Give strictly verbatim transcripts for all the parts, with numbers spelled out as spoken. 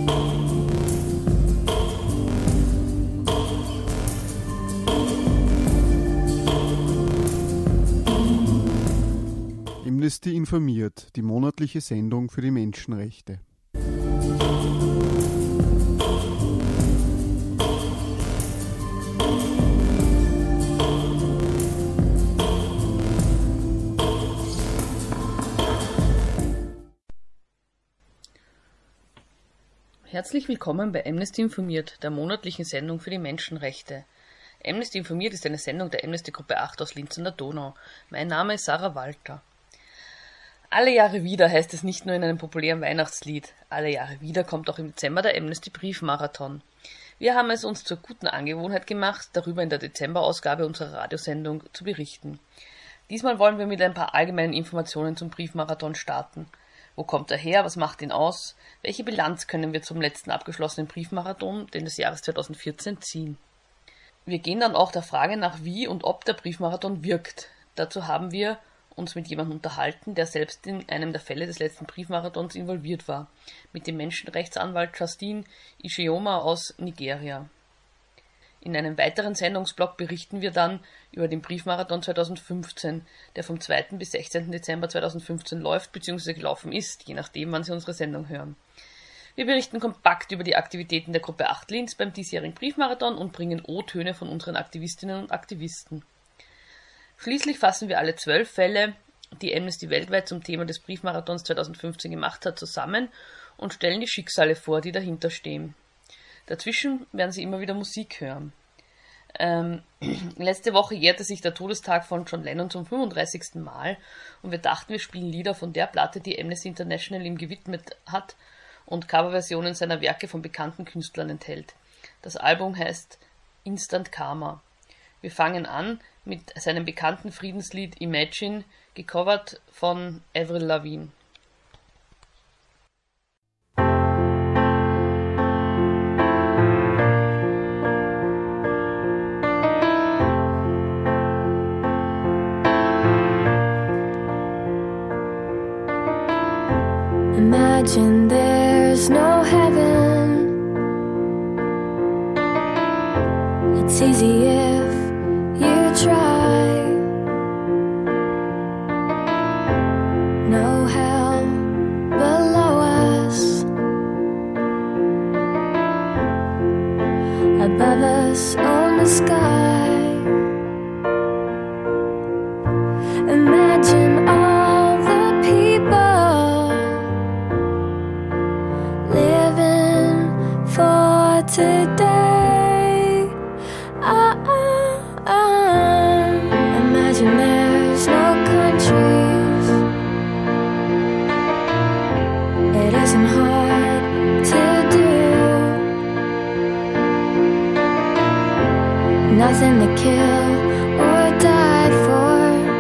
Amnesty informiert, die monatliche Sendung für die Menschenrechte. Herzlich willkommen bei Amnesty informiert, der monatlichen Sendung für die Menschenrechte. Amnesty informiert ist eine Sendung der Amnesty-Gruppe acht aus Linz an der Donau. Mein Name ist Sarah Walter. Alle Jahre wieder heißt es nicht nur in einem populären Weihnachtslied. Alle Jahre wieder kommt auch im Dezember der Amnesty-Briefmarathon. Wir haben es uns zur guten Angewohnheit gemacht, darüber in der Dezemberausgabe unserer Radiosendung zu berichten. Diesmal wollen wir mit ein paar allgemeinen Informationen zum Briefmarathon starten. Wo kommt er her? Was macht ihn aus? Welche Bilanz können wir zum letzten abgeschlossenen Briefmarathon, den des Jahres zweitausendvierzehn, ziehen? Wir gehen dann auch der Frage nach, wie und ob der Briefmarathon wirkt. Dazu haben wir uns mit jemandem unterhalten, der selbst in einem der Fälle des letzten Briefmarathons involviert war, mit dem Menschenrechtsanwalt Justine Isheoma aus Nigeria. In einem weiteren Sendungsblock berichten wir dann über den Briefmarathon zweitausendfünfzehn, der vom zweiten bis sechzehnten Dezember zweitausendfünfzehn läuft bzw. gelaufen ist, je nachdem, wann Sie unsere Sendung hören. Wir berichten kompakt über die Aktivitäten der Gruppe acht Linz beim diesjährigen Briefmarathon und bringen O-Töne von unseren Aktivistinnen und Aktivisten. Schließlich fassen wir alle zwölf Fälle, die Amnesty weltweit zum Thema des Briefmarathons zweitausendfünfzehn gemacht hat, zusammen und stellen die Schicksale vor, die dahinter stehen. Dazwischen werden Sie immer wieder Musik hören. Ähm, letzte Woche jährte sich der Todestag von John Lennon zum fünfunddreißigsten Mal und wir dachten, wir spielen Lieder von der Platte, die Amnesty International ihm gewidmet hat und Coverversionen seiner Werke von bekannten Künstlern enthält. Das Album heißt Instant Karma. Wir fangen an mit seinem bekannten Friedenslied Imagine, gecovert von Avril Lavigne. Imagine there's no heaven. It's easy if you try. No hell below us. Above us on the sky. Imagine all the people living for today. Ah, ah, ah. Imagine there's no countries. It isn't hard to do. Nothing to kill or die for.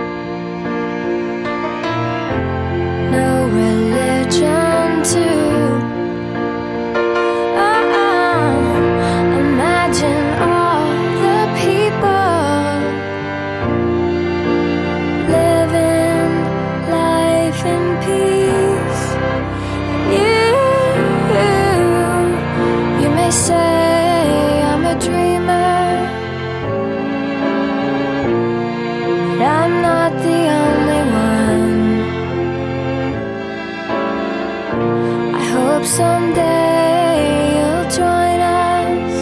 No religion too. Someday you'll join us,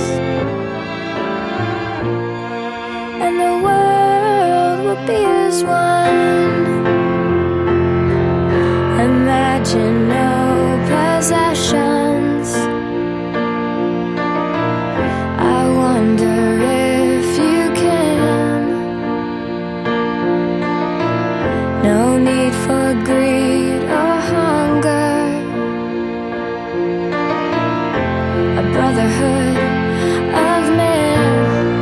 and the world will be as one. Imagine no possessions. I wonder if you can. No need for greed or hunger. Brotherhood of men.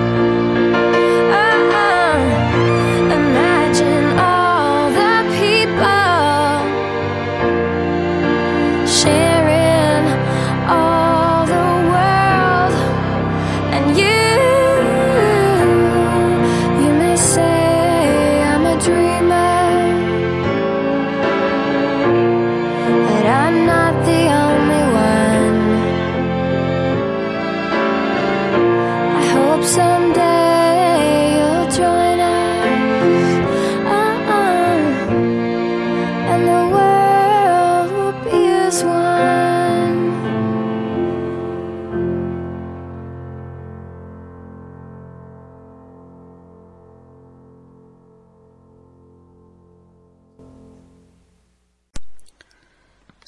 Oh, imagine all the people sharing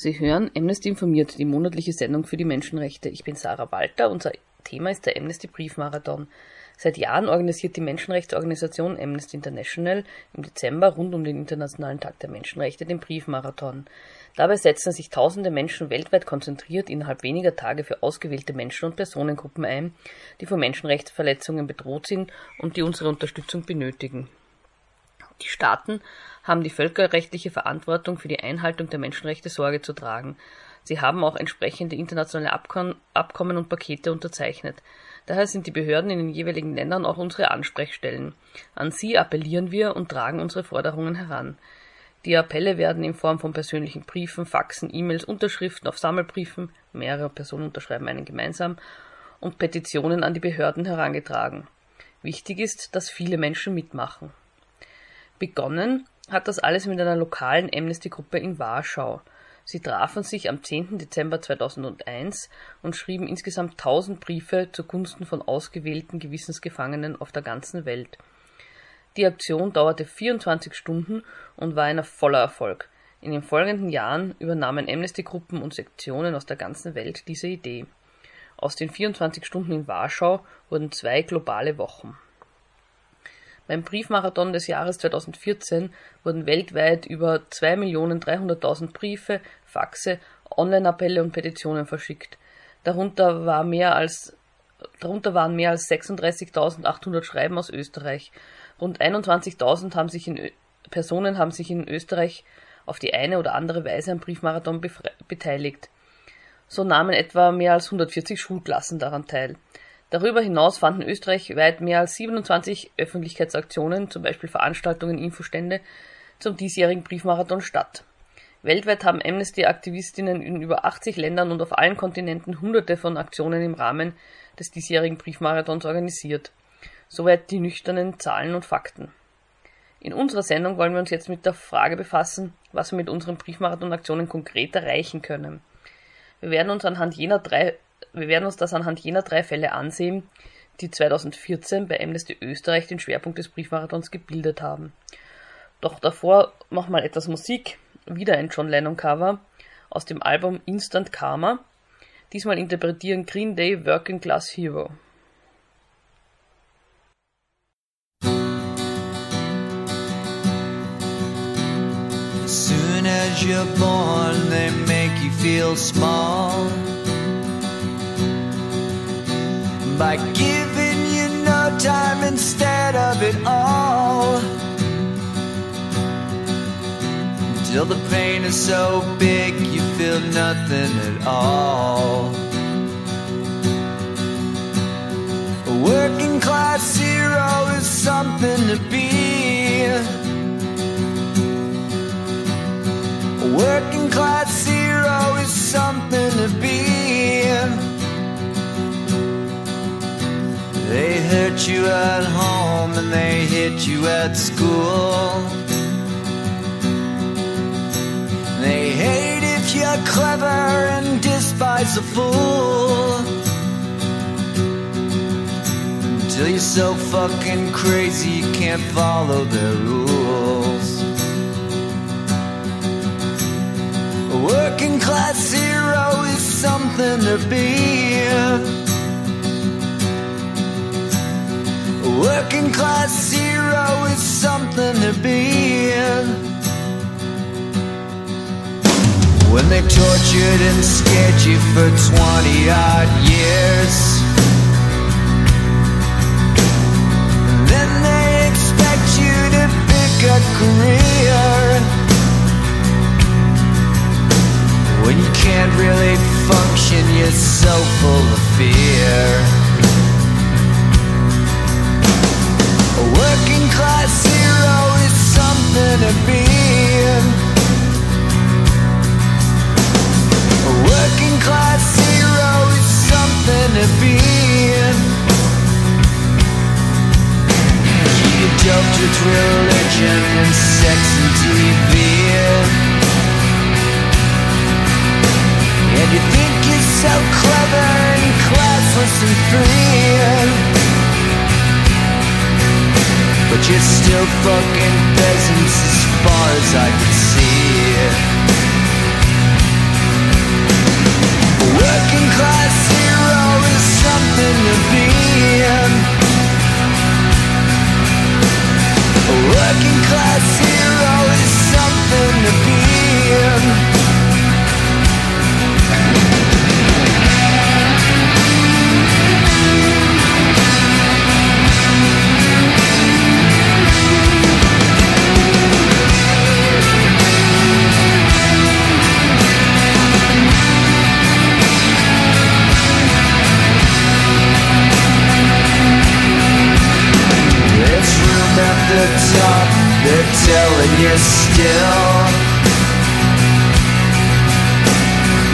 Sie hören Amnesty informiert, die monatliche Sendung für die Menschenrechte. Ich bin Sarah Walter, unser Thema ist der Amnesty Briefmarathon. Seit Jahren organisiert die Menschenrechtsorganisation Amnesty International im Dezember rund um den Internationalen Tag der Menschenrechte den Briefmarathon. Dabei setzen sich tausende Menschen weltweit konzentriert innerhalb weniger Tage für ausgewählte Menschen und Personengruppen ein, die von Menschenrechtsverletzungen bedroht sind und die unsere Unterstützung benötigen. Die Staaten haben die völkerrechtliche Verantwortung für die Einhaltung der Menschenrechte Sorge zu tragen. Sie haben auch entsprechende internationale Abkom- Abkommen und Pakete unterzeichnet. Daher sind die Behörden in den jeweiligen Ländern auch unsere Ansprechstellen. An sie appellieren wir und tragen unsere Forderungen heran. Die Appelle werden in Form von persönlichen Briefen, Faxen, E-Mails, Unterschriften auf Sammelbriefen, mehrere Personen unterschreiben einen gemeinsam, und Petitionen an die Behörden herangetragen. Wichtig ist, dass viele Menschen mitmachen. Begonnen hat das alles mit einer lokalen Amnesty-Gruppe in Warschau. Sie trafen sich am zehnten Dezember zweitausendeins und schrieben insgesamt tausend Briefe zugunsten von ausgewählten Gewissensgefangenen auf der ganzen Welt. Die Aktion dauerte vierundzwanzig Stunden und war ein voller Erfolg. In den folgenden Jahren übernahmen Amnesty-Gruppen und Sektionen aus der ganzen Welt diese Idee. Aus den vierundzwanzig Stunden in Warschau wurden zwei globale Wochen. Beim Briefmarathon des Jahres zweitausendvierzehn wurden weltweit über zwei Millionen dreihunderttausend Briefe, Faxe, Online-Appelle und Petitionen verschickt. Darunter, war mehr als, darunter waren mehr als sechsunddreißigtausendachthundert Schreiben aus Österreich. Rund einundzwanzigtausend haben sich in, Personen haben sich in Österreich auf die eine oder andere Weise am Briefmarathon befre- beteiligt. So nahmen etwa mehr als hundertvierzig Schulklassen daran teil. Darüber hinaus fanden österreichweit mehr als siebenundzwanzig Öffentlichkeitsaktionen, zum Beispiel Veranstaltungen, Infostände, zum diesjährigen Briefmarathon statt. Weltweit haben Amnesty-Aktivistinnen in über achtzig Ländern und auf allen Kontinenten hunderte von Aktionen im Rahmen des diesjährigen Briefmarathons organisiert. Soweit die nüchternen Zahlen und Fakten. In unserer Sendung wollen wir uns jetzt mit der Frage befassen, was wir mit unseren Briefmarathon-Aktionen konkret erreichen können. Wir werden uns anhand jener drei Wir werden uns das anhand jener drei Fälle ansehen, die zweitausendvierzehn bei Amnesty Österreich den Schwerpunkt des Briefmarathons gebildet haben. Doch davor nochmal etwas Musik, wieder ein John Lennon Cover aus dem Album Instant Karma. Diesmal interpretieren Green Day Working Class Hero. As soon as you're born, they make you feel small by giving you no time instead of it all, till the pain is so big you feel nothing at all. A working class hero is something to be. A working class hero is something to be. They hurt you at home and they hit you at school. They hate if you're clever and despise a fool, until you're so fucking crazy you can't follow their rules. A working class hero is something to be. A working class hero is something to be. When they tortured and scared you for twenty odd years, then they expect you to pick a career, when you can't really function, you're so full of fear. A working class hero is something to be. A working class hero is something to be. You doped with religion and sex and T V, and you think you're so clever and classless and free, but you're still fucking peasants as far as I can see.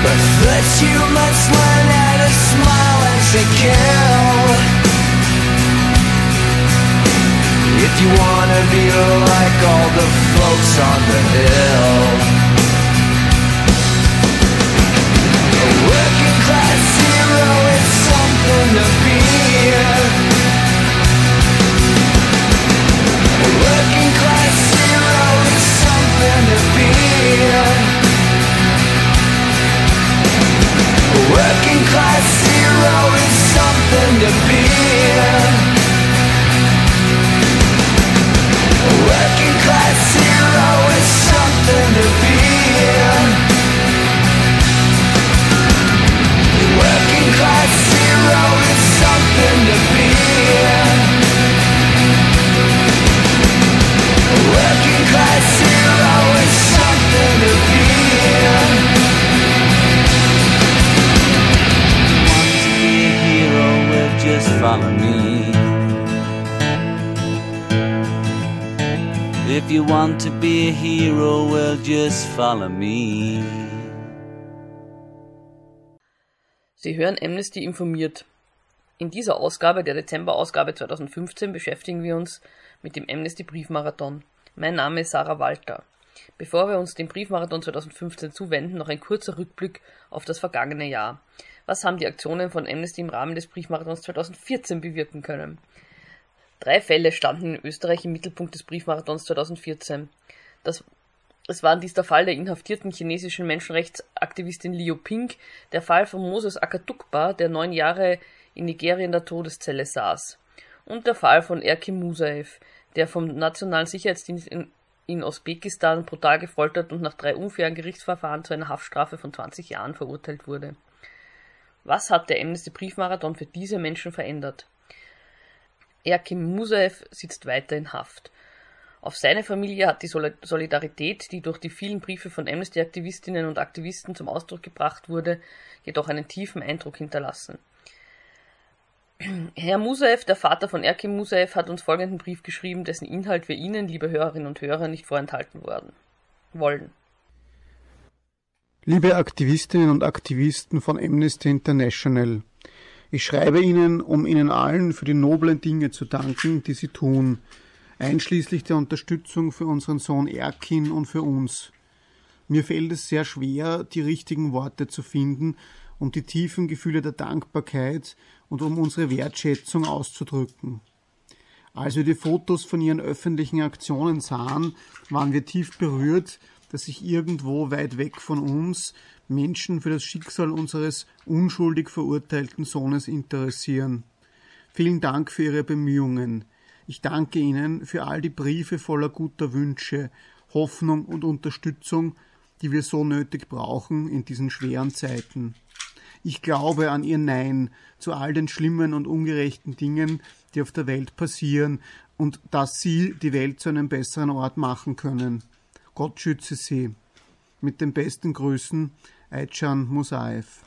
But first you must learn how to smile and say kill. If you wanna be like all the folks on the hill. A working class hero is something to be. A working class hero is something to be. A working class hero is something to be. A working class hero is something to be. A working class hero is something to be. A working class hero is something to be. Want to be a hero? Well, just follow me. If you want to be a hero, well, just follow me. Sie hören Amnesty informiert. In dieser Ausgabe, der Dezember-Ausgabe zweitausendfünfzehn, beschäftigen wir uns mit dem Amnesty-Briefmarathon. Mein Name ist Sarah Walter. Bevor wir uns dem Briefmarathon zweitausendfünfzehn zuwenden, noch ein kurzer Rückblick auf das vergangene Jahr. Was haben die Aktionen von Amnesty im Rahmen des Briefmarathons zweitausendvierzehn bewirken können? Drei Fälle standen in Österreich im Mittelpunkt des Briefmarathons zweitausendvierzehn. Das, es waren dies der Fall der inhaftierten chinesischen Menschenrechtsaktivistin Liu Ping, der Fall von Moses Akatukpa, der neun Jahre in Nigeria in der Todeszelle saß, und der Fall von Erkin Musaev, der vom Nationalen Sicherheitsdienst in, in Usbekistan brutal gefoltert und nach drei unfairen Gerichtsverfahren zu einer Haftstrafe von zwanzig Jahren verurteilt wurde. Was hat der Amnesty-Briefmarathon für diese Menschen verändert? Erkin Musaev sitzt weiter in Haft. Auf seine Familie hat die Solidarität, die durch die vielen Briefe von Amnesty-Aktivistinnen und Aktivisten zum Ausdruck gebracht wurde, jedoch einen tiefen Eindruck hinterlassen. Herr Musaev, der Vater von Erkin Musaev, hat uns folgenden Brief geschrieben, dessen Inhalt wir Ihnen, liebe Hörerinnen und Hörer, nicht vorenthalten worden wollen. Liebe Aktivistinnen und Aktivisten von Amnesty International, ich schreibe Ihnen, um Ihnen allen für die noblen Dinge zu danken, die Sie tun, einschließlich der Unterstützung für unseren Sohn Erkin und für uns. Mir fällt es sehr schwer, die richtigen Worte zu finden, um die tiefen Gefühle der Dankbarkeit und um unsere Wertschätzung auszudrücken. Als wir die Fotos von Ihren öffentlichen Aktionen sahen, waren wir tief berührt, dass sich irgendwo weit weg von uns Menschen für das Schicksal unseres unschuldig verurteilten Sohnes interessieren. Vielen Dank für Ihre Bemühungen. Ich danke Ihnen für all die Briefe voller guter Wünsche, Hoffnung und Unterstützung, die wir so nötig brauchen in diesen schweren Zeiten. Ich glaube an Ihr Nein zu all den schlimmen und ungerechten Dingen, die auf der Welt passieren, und dass Sie die Welt zu einem besseren Ort machen können. Gott schütze Sie. Mit den besten Grüßen, Erkin Musaev.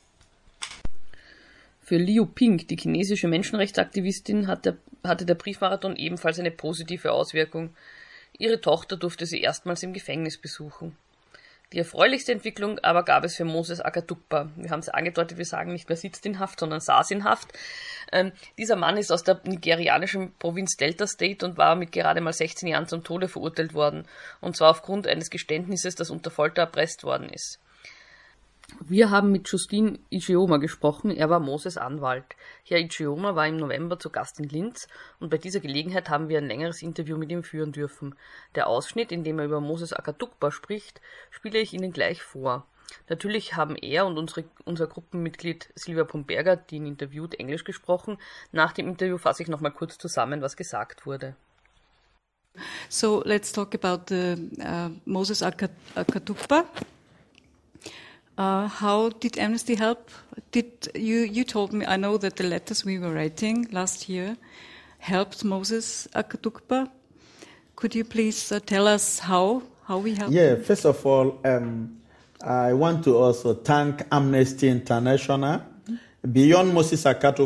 Für Liu Ping, die chinesische Menschenrechtsaktivistin, hat der, hatte der Briefmarathon ebenfalls eine positive Auswirkung. Ihre Tochter durfte sie erstmals im Gefängnis besuchen. Die erfreulichste Entwicklung aber gab es für Moses Akatukpa. Wir haben es angedeutet, wir sagen nicht mehr sitzt in Haft, sondern saß in Haft. Ähm, dieser Mann ist aus der nigerianischen Provinz Delta State und war mit gerade mal sechzehn Jahren zum Tode verurteilt worden. Und zwar aufgrund eines Geständnisses, das unter Folter erpresst worden ist. Wir haben mit Justine Ijeoma gesprochen, er war Moses Anwalt. Herr Ijeoma war im November zu Gast in Linz und bei dieser Gelegenheit haben wir ein längeres Interview mit ihm führen dürfen. Der Ausschnitt, in dem er über Moses Akatukpa spricht, spiele ich Ihnen gleich vor. Natürlich haben er und unsere, unser Gruppenmitglied Silvia Pomberger, die ihn interviewt, Englisch gesprochen. Nach dem Interview fasse ich nochmal kurz zusammen, was gesagt wurde. So let's talk about the, uh, Moses Akatukpa. Uh, how did Amnesty help? Did you, you told me, I know that the letters we were writing last year helped Moses Akatukpa. Could you please uh, tell us how, how we helped? Yeah, first of all, um, I want to also thank Amnesty International. Mm-hmm. Beyond Moses Akatukpa,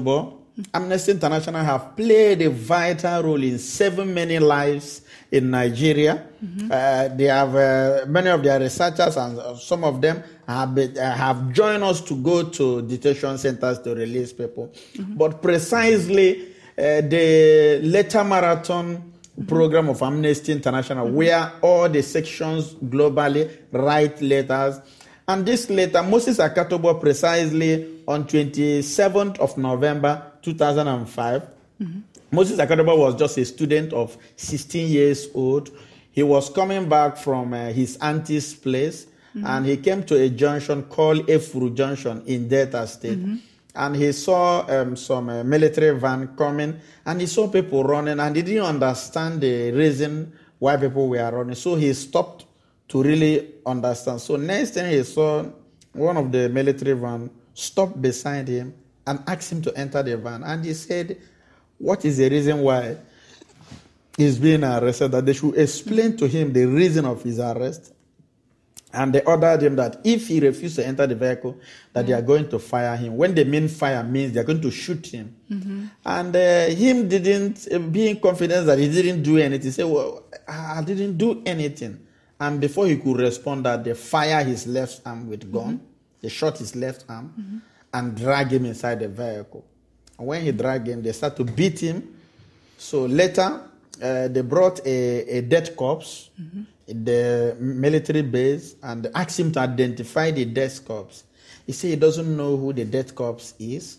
Amnesty International have played a vital role in saving many lives in Nigeria. Mm-hmm. Uh, they have uh, many of their researchers, and some of them have been, uh, have joined us to go to detention centers to release people. Mm-hmm. But precisely uh, the Letter Marathon mm-hmm. program of Amnesty International, mm-hmm. where all the sections globally write letters. And this letter, Moses Akatobo, precisely on twenty-seventh of November two thousand five, mm-hmm. Moses Akatobo was just a student of sixteen years old. He was coming back from uh, his auntie's place, mm-hmm. and he came to a junction called Efuru Junction in Delta State. Mm-hmm. And he saw um, some uh, military van coming, and he saw people running, and he didn't understand the reason why people were running. So he stopped to really understand. So next thing he saw, one of the military van stopped beside him and asked him to enter the van. And he said, what is the reason why he's being arrested? That they should explain to him the reason of his arrest. And they ordered him that if he refused to enter the vehicle, that mm-hmm. they are going to fire him. When they mean fire means they are going to shoot him. Mm-hmm. And uh, him didn't, uh, being confident that he didn't do anything, he said, well, I didn't do anything. And before he could respond, that they fire his left arm with gun, mm-hmm. they shot his left arm, mm-hmm. and drag him inside the vehicle. And when he dragged him, they start to beat him. So later, uh, they brought a, a dead corpse mm-hmm. in the military base and asked him to identify the dead corpse. He said he doesn't know who the dead corpse is.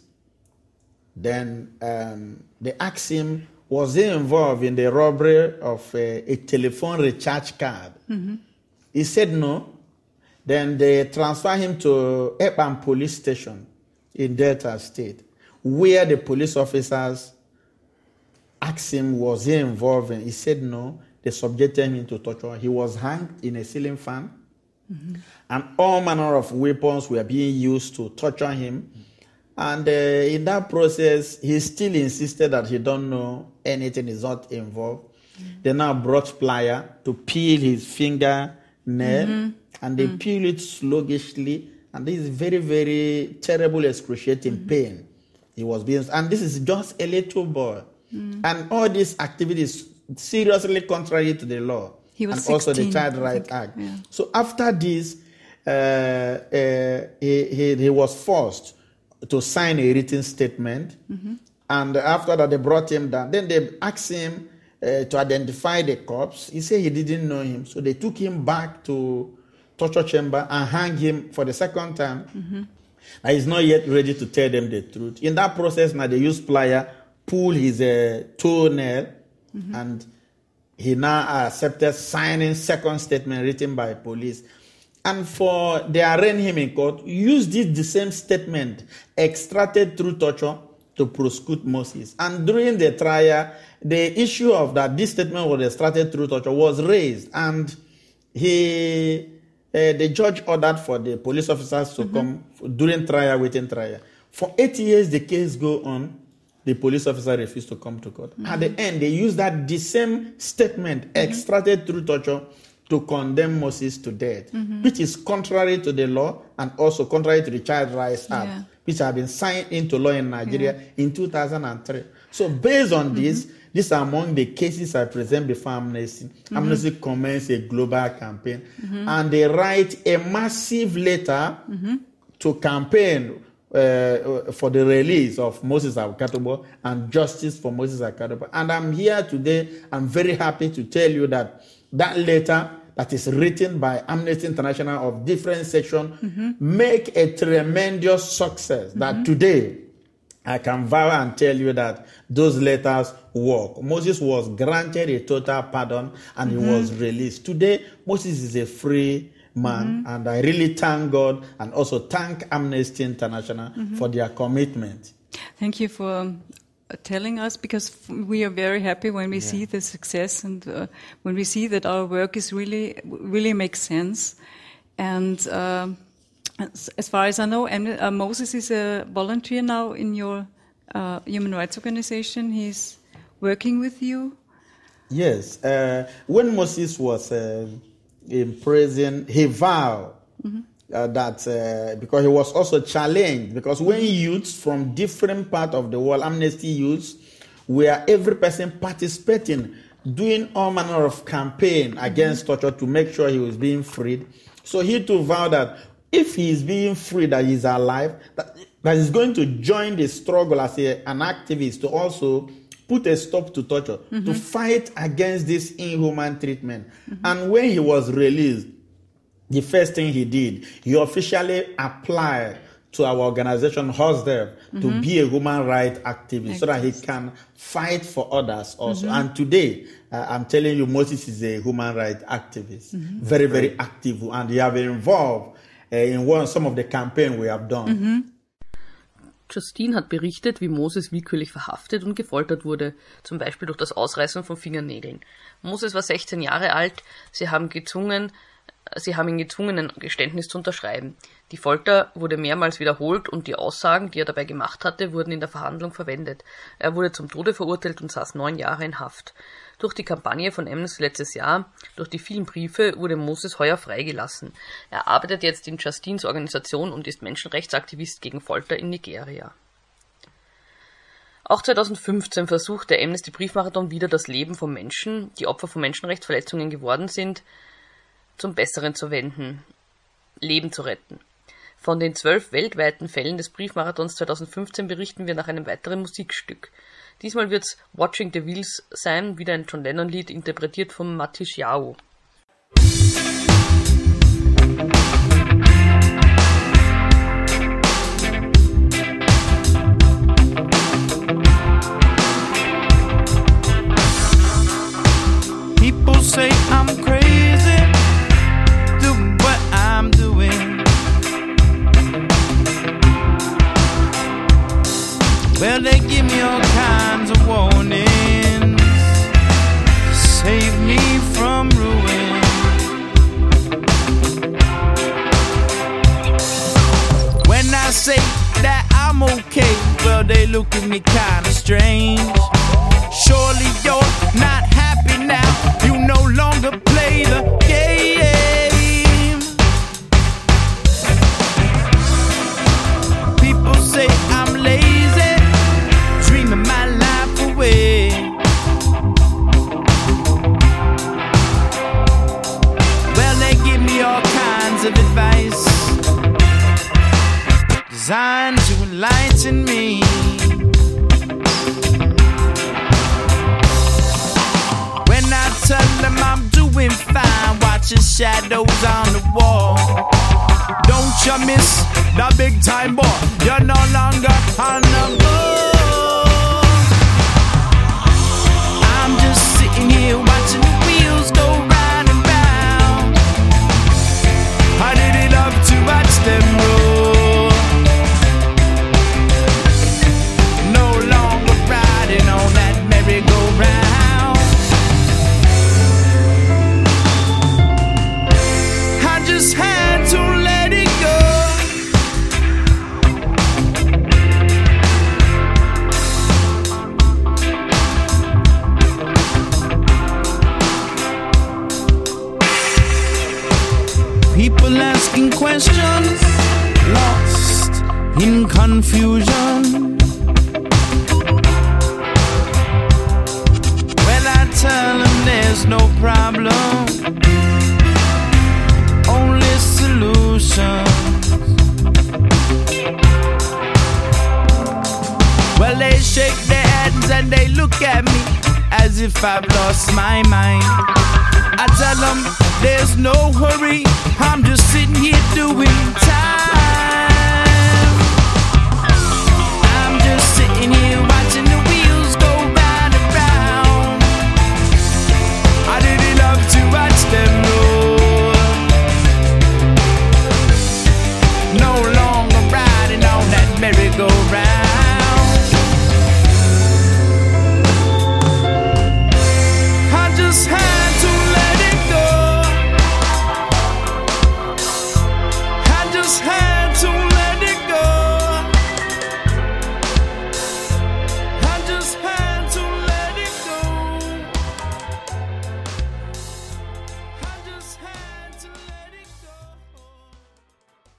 Then um, they asked him, was he involved in the robbery of a, a telephone recharge card? Mm-hmm. He said no. Then they transferred him to Epam police station in Delta State, where the police officers asked him, was he involved in? He said no. They subjected him to torture. He was hanged in a ceiling fan, mm-hmm. and all manner of weapons were being used to torture him. And uh, in that process, he still insisted that he don't know anything, is not involved. Mm-hmm. They now brought plier to peel his finger nail, mm-hmm. and they mm-hmm. peel it sluggishly, and this is very, very terrible, excruciating mm-hmm. pain. He was being, and this is just a little boy. Mm-hmm. And all these activities seriously contrary to the law, he was and sixteen, also the Child Rights Act. Yeah. So after this, uh, uh, he, he, he was forced to sign a written statement, mm-hmm. and after that they brought him down. Then they asked him uh, to identify the corpse. He said he didn't know him, so they took him back to torture chamber and hang him for the second time. Mm-hmm. And he's not yet ready to tell them the truth. In that process, now they used plier, pull his uh, toenail, mm-hmm. and he now accepted signing second statement written by police. And for they arraign him in court, use this the same statement extracted through torture to prosecute Moses. And during the trial, the issue of that this statement was extracted through torture was raised, and he, uh, the judge ordered for the police officers to mm-hmm. come during trial, waiting trial. For eight years, the case go on. The police officer refused to come to court. Mm-hmm. At the end, they used that the same statement mm-hmm. extracted through torture to condemn Moses to death, mm-hmm. which is contrary to the law and also contrary to the Child Rights Act, yeah. which have been signed into law in Nigeria yeah. in two thousand three. So based on mm-hmm. this, these are among the cases I present before Amnesty. Mm-hmm. Amnesty commenced a global campaign, mm-hmm. and they write a massive letter mm-hmm. to campaign uh, for the release of Moses Akatobo and justice for Moses Akatobo. And I'm here today, I'm very happy to tell you that that letter that is written by Amnesty International of different sections mm-hmm. make a tremendous success. Mm-hmm. That today, I can vow and tell you that those letters work. Moses was granted a total pardon and mm-hmm. he was released. Today, Moses is a free man, mm-hmm. and I really thank God and also thank Amnesty International mm-hmm. for their commitment. Thank you for telling us, because we are very happy when we yeah. see the success and uh, when we see that our work is really, really makes sense. And uh, as far as I know, uh, Moses is a volunteer now in your uh, human rights organization. He's working with you. Yes. Uh, when Moses was uh, in prison, he vowed mm-hmm. uh, that uh, because he was also challenged, because when youths from different parts of the world, Amnesty youths, where every person participating, doing all manner of campaign against torture to make sure he was being freed. So he too vowed that if he is being freed, that he's alive, that, that he's going to join the struggle as a, an activist to also put a stop to torture, mm-hmm. to fight against this inhuman treatment. Mm-hmm. And when he was released, the first thing he did, he officially applied to our organization, HOSDEV, mm-hmm. to be a human rights activist, so that he can fight for others also. Mm-hmm. And today, uh, I'm telling you, Moses is a human rights activist, mm-hmm. very, very active, and he have been involved uh, in one, some of the campaign we have done. Mm-hmm. Justine hat berichtet, wie Moses willkürlich verhaftet und gefoltert wurde, zum Beispiel durch das Ausreißen von Fingernägeln. Moses war sechzehn Jahre alt, sie haben gezwungen, sie haben ihn gezwungen, ein Geständnis zu unterschreiben. Die Folter wurde mehrmals wiederholt und die Aussagen, die er dabei gemacht hatte, wurden in der Verhandlung verwendet. Er wurde zum Tode verurteilt und saß neun Jahre in Haft. Durch die Kampagne von Amnesty letztes Jahr, durch die vielen Briefe, wurde Moses heuer freigelassen. Er arbeitet jetzt in Justines Organisation und ist Menschenrechtsaktivist gegen Folter in Nigeria. Auch zweitausendfünfzehn versucht der Amnesty Briefmarathon wieder das Leben von Menschen, die Opfer von Menschenrechtsverletzungen geworden sind, zum Besseren zu wenden, Leben zu retten. Von den zwölf weltweiten Fällen des Briefmarathons zweitausendfünfzehn berichten wir nach einem weiteren Musikstück. Diesmal wird's Watching the Wheels sein, wieder ein John Lennon-Lied, interpretiert von Matish Yao. People say I'm crazy, do what I'm doing. Well, they give me all kinds of warnings to save me from ruin. When I say that I'm okay, well, they look at me kinda strange. Surely you're not happy now, you no longer play the game. People say I'm lazy, dreaming my life away. Well, they give me all kinds of advice designed to enlighten me. When I tell them I'm doing fine, watching shadows on the wall. Don't you miss the big time boy, you're no longer on the board. I'm just sitting here watching the wheels go round and round. I really love to watch them roll. No longer riding on that merry-go-round. I just had to let it go. People asking questions, lost in confusion. Well, I tell them there's no problem, only solutions. Well, they shake their heads and they look at me as if I've lost my mind. I tell them there's no hurry, I'm just sitting here doing time. I'm just sitting here watching the wheels go round and round. I really love to watch them roll. No longer riding on that merry-go-round. I just had to let it go. I just had to let it go. I just had to let it go. I just had to let it go.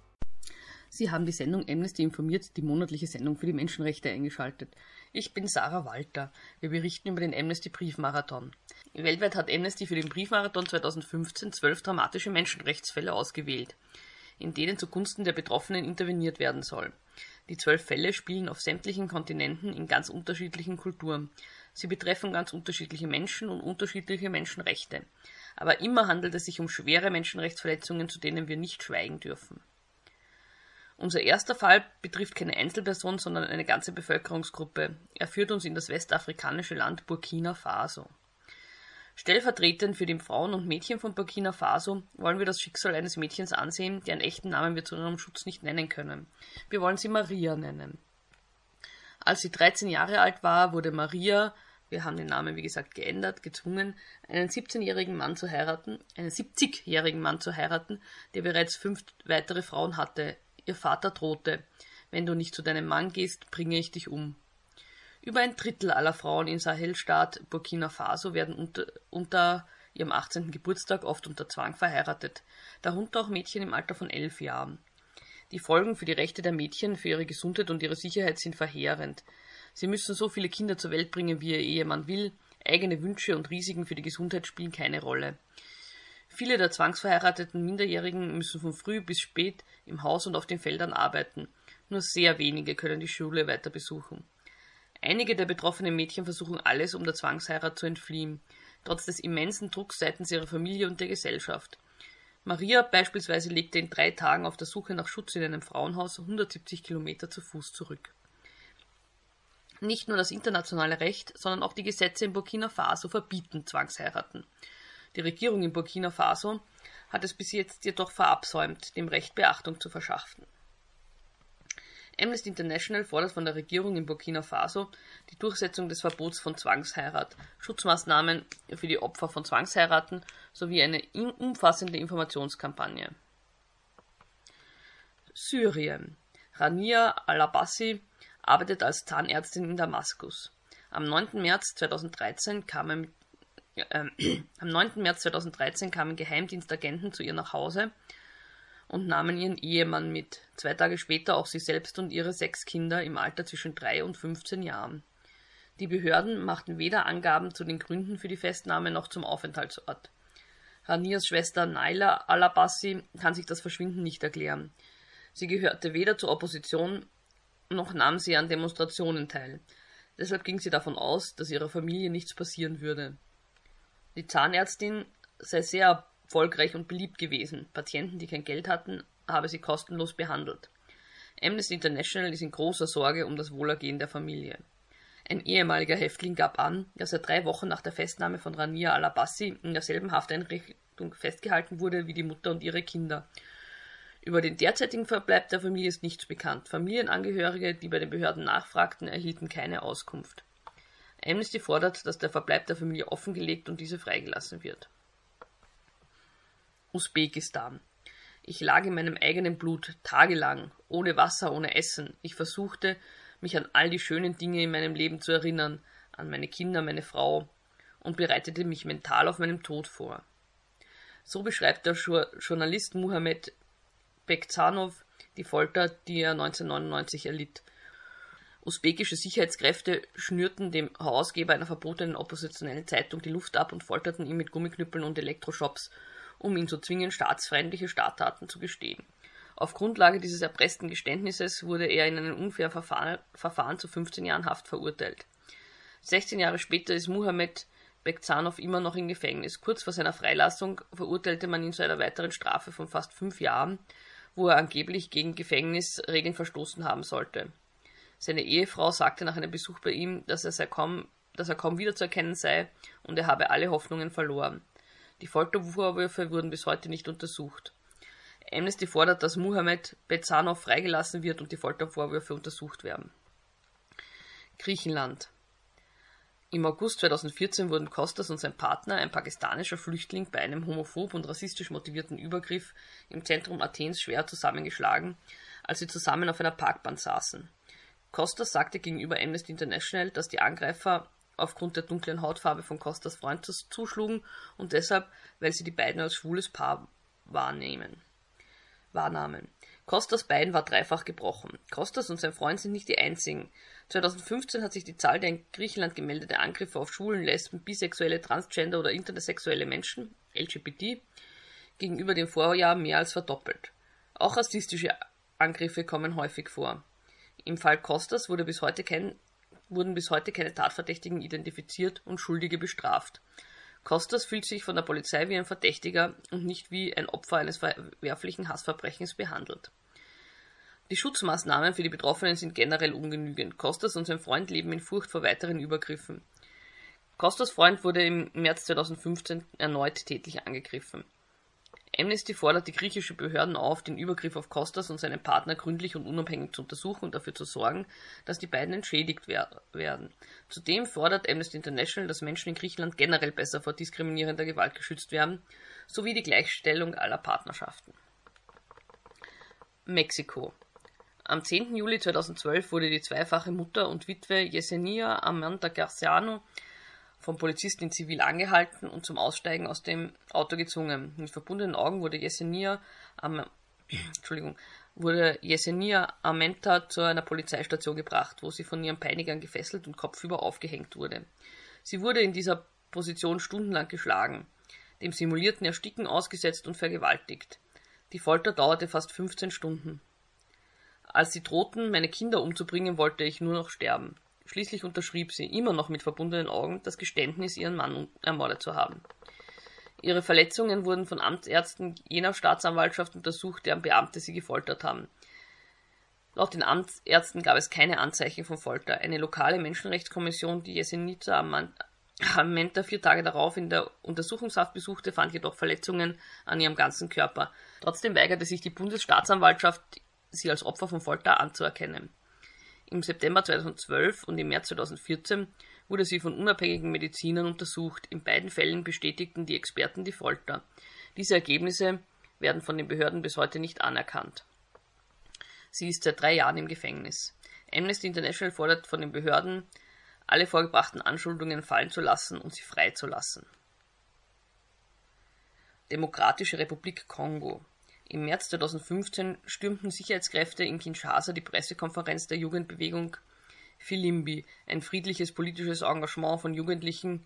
Sie haben die Sendung Amnesty informiert, die monatliche Sendung für die Menschenrechte, eingeschaltet. Ich bin Sarah Walter. Wir berichten über den Amnesty-Briefmarathon. Weltweit hat Amnesty für den Briefmarathon zweitausendfünfzehn zwölf dramatische Menschenrechtsfälle ausgewählt, in denen zugunsten der Betroffenen interveniert werden soll. Die zwölf Fälle spielen auf sämtlichen Kontinenten in ganz unterschiedlichen Kulturen. Sie betreffen ganz unterschiedliche Menschen und unterschiedliche Menschenrechte. Aber immer handelt es sich um schwere Menschenrechtsverletzungen, zu denen wir nicht schweigen dürfen. Unser erster Fall betrifft keine Einzelperson, sondern eine ganze Bevölkerungsgruppe. Er führt uns in das westafrikanische Land Burkina Faso. Stellvertretend für die Frauen und Mädchen von Burkina Faso wollen wir das Schicksal eines Mädchens ansehen, deren echten Namen wir zu ihrem Schutz nicht nennen können. Wir wollen sie Maria nennen. Als sie dreizehn Jahre alt war, wurde Maria, wir haben den Namen wie gesagt geändert, gezwungen, einen siebzehnjährigen Mann zu heiraten, einen siebzigjährigen Mann zu heiraten, der bereits fünf weitere Frauen hatte. Ihr Vater drohte: Wenn du nicht zu deinem Mann gehst, bringe ich dich um. Über ein Drittel aller Frauen im Sahelstaat Burkina Faso werden unter, unter ihrem achtzehnten Geburtstag oft unter Zwang verheiratet, darunter auch Mädchen im Alter von elf Jahren. Die Folgen für die Rechte der Mädchen, für ihre Gesundheit und ihre Sicherheit sind verheerend. Sie müssen so viele Kinder zur Welt bringen, wie ihr Ehemann will, eigene Wünsche und Risiken für die Gesundheit spielen keine Rolle. Viele der zwangsverheirateten Minderjährigen müssen von früh bis spät im Haus und auf den Feldern arbeiten. Nur sehr wenige können die Schule weiter besuchen. Einige der betroffenen Mädchen versuchen alles, um der Zwangsheirat zu entfliehen, trotz des immensen Drucks seitens ihrer Familie und der Gesellschaft. Maria beispielsweise legte in drei Tagen auf der Suche nach Schutz in einem Frauenhaus hundertsiebzig Kilometer zu Fuß zurück. Nicht nur das internationale Recht, sondern auch die Gesetze in Burkina Faso verbieten Zwangsheiraten. Die Regierung in Burkina Faso hat es bis jetzt jedoch verabsäumt, dem Recht Beachtung zu verschaffen. Amnesty International fordert von der Regierung in Burkina Faso die Durchsetzung des Verbots von Zwangsheirat, Schutzmaßnahmen für die Opfer von Zwangsheiraten sowie eine umfassende Informationskampagne. Syrien. Rania Al-Abbasi arbeitet als Zahnärztin in Damaskus. Am neunten März zweitausenddreizehn kamen Äh, am neunten März zweitausenddreizehn kamen Geheimdienstagenten zu ihr nach Hause und nahmen ihren Ehemann mit. Zwei Tage später auch sie selbst und ihre sechs Kinder im Alter zwischen drei und fünfzehn Jahren. Die Behörden machten weder Angaben zu den Gründen für die Festnahme noch zum Aufenthaltsort. Ranias Schwester Naila Al-Abbasi kann sich das Verschwinden nicht erklären. Sie gehörte weder zur Opposition noch nahm sie an Demonstrationen teil. Deshalb ging sie davon aus, dass ihrer Familie nichts passieren würde. Die Zahnärztin sei sehr erfolgreich und beliebt gewesen. Patienten, die kein Geld hatten, habe sie kostenlos behandelt. Amnesty International ist in großer Sorge um das Wohlergehen der Familie. Ein ehemaliger Häftling gab an, dass er drei Wochen nach der Festnahme von Rania Al-Abbasi in derselben Hafteinrichtung festgehalten wurde wie die Mutter und ihre Kinder. Über den derzeitigen Verbleib der Familie ist nichts bekannt. Familienangehörige, die bei den Behörden nachfragten, erhielten keine Auskunft. Amnesty fordert, dass der Verbleib der Familie offengelegt und diese freigelassen wird. Usbekistan. Ich lag in meinem eigenen Blut, tagelang, ohne Wasser, ohne Essen. Ich versuchte, mich an all die schönen Dinge in meinem Leben zu erinnern, an meine Kinder, meine Frau, und bereitete mich mental auf meinen Tod vor. So beschreibt der Journalist Muhammad Bekzanov die Folter, die er neunzehnhundertneunundneunzig erlitt. Usbekische Sicherheitskräfte schnürten dem Herausgeber einer verbotenen oppositionellen Zeitung die Luft ab und folterten ihn mit Gummiknüppeln und Elektroschocks, um ihn zu zwingen, staatsfeindliche Straftaten zu gestehen. Auf Grundlage dieses erpressten Geständnisses wurde er in einem unfairen Verfahren, Verfahren zu fünfzehn Jahren Haft verurteilt. sechzehn Jahre später ist Muhammad Bekzanov immer noch im Gefängnis. Kurz vor seiner Freilassung verurteilte man ihn zu einer weiteren Strafe von fast fünf Jahren, wo er angeblich gegen Gefängnisregeln verstoßen haben sollte. Seine Ehefrau sagte nach einem Besuch bei ihm, dass er, sei kaum, dass er kaum wiederzuerkennen sei und er habe alle Hoffnungen verloren. Die Foltervorwürfe wurden bis heute nicht untersucht. Amnesty fordert, dass Muhammad Bekzanov freigelassen wird und die Foltervorwürfe untersucht werden. Griechenland. Im August zweitausendvierzehn wurden Kostas und sein Partner, ein pakistanischer Flüchtling, bei einem homophob und rassistisch motivierten Übergriff im Zentrum Athens schwer zusammengeschlagen, als sie zusammen auf einer Parkbank saßen. Kostas sagte gegenüber Amnesty International, dass die Angreifer aufgrund der dunklen Hautfarbe von Kostas Freund zuschlugen und deshalb, weil sie die beiden als schwules Paar wahrnehmen. wahrnahmen. Costas Bein war dreifach gebrochen. Costas und sein Freund sind nicht die einzigen. zweitausendfünfzehn hat sich die Zahl der in Griechenland gemeldeten Angriffe auf Schwulen, Lesben, Bisexuelle, Transgender oder intersexuelle Menschen, L G B T, gegenüber dem Vorjahr mehr als verdoppelt. Auch rassistische Angriffe kommen häufig vor. Im Fall Costas wurde bis heute kein, wurden bis heute keine Tatverdächtigen identifiziert und Schuldige bestraft. Costas fühlt sich von der Polizei wie ein Verdächtiger und nicht wie ein Opfer eines verwerflichen Hassverbrechens behandelt. Die Schutzmaßnahmen für die Betroffenen sind generell ungenügend. Costas und sein Freund leben in Furcht vor weiteren Übergriffen. Costas Freund wurde im März zweitausendfünfzehn erneut tätlich angegriffen. Amnesty fordert die griechischen Behörden auf, den Übergriff auf Costas und seinen Partner gründlich und unabhängig zu untersuchen und dafür zu sorgen, dass die beiden entschädigt wer- werden. Zudem fordert Amnesty International, dass Menschen in Griechenland generell besser vor diskriminierender Gewalt geschützt werden, sowie die Gleichstellung aller Partnerschaften. Mexiko. Am zehnten Juli zweitausendzwölf wurde die zweifache Mutter und Witwe Yesenia Amanda Garciano vom Polizisten in Zivil angehalten und zum Aussteigen aus dem Auto gezwungen. Mit verbundenen Augen wurde Yesenia, Am Entschuldigung, wurde Yesenia Amenta zu einer Polizeistation gebracht, wo sie von ihren Peinigern gefesselt und kopfüber aufgehängt wurde. Sie wurde in dieser Position stundenlang geschlagen, dem simulierten Ersticken ausgesetzt und vergewaltigt. Die Folter dauerte fast fünfzehn Stunden. Als sie drohten, meine Kinder umzubringen, wollte ich nur noch sterben. Schließlich unterschrieb sie, immer noch mit verbundenen Augen, das Geständnis, ihren Mann ermordet zu haben. Ihre Verletzungen wurden von Amtsärzten jener Staatsanwaltschaft untersucht, deren Beamte sie gefoltert haben. Laut den Amtsärzten gab es keine Anzeichen von Folter. Eine lokale Menschenrechtskommission, die Jesenița Amenta vier Tage darauf in der Untersuchungshaft besuchte, fand jedoch Verletzungen an ihrem ganzen Körper. Trotzdem weigerte sich die Bundesstaatsanwaltschaft, sie als Opfer von Folter anzuerkennen. Im September zweitausendzwölf und im März zweitausendvierzehn wurde sie von unabhängigen Medizinern untersucht. In beiden Fällen bestätigten die Experten die Folter. Diese Ergebnisse werden von den Behörden bis heute nicht anerkannt. Sie ist seit drei Jahren im Gefängnis. Amnesty International fordert von den Behörden, alle vorgebrachten Anschuldigungen fallen zu lassen und sie freizulassen. Demokratische Republik Kongo. Im März zweitausendfünfzehn stürmten Sicherheitskräfte in Kinshasa die Pressekonferenz der Jugendbewegung Filimbi, ein friedliches politisches Engagement von Jugendlichen,